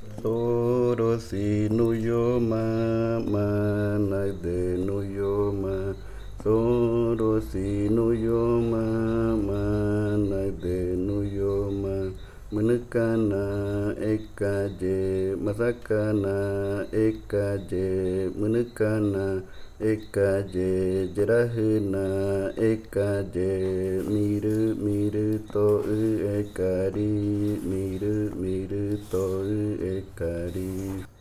Sorosi nuyoma manade nuyoma Sorosi nuyoma manade nuyoma Menekana ekaje masakana ekaje menekana ekaje jerahena ekaje miru miru to ekari miru miru to ekari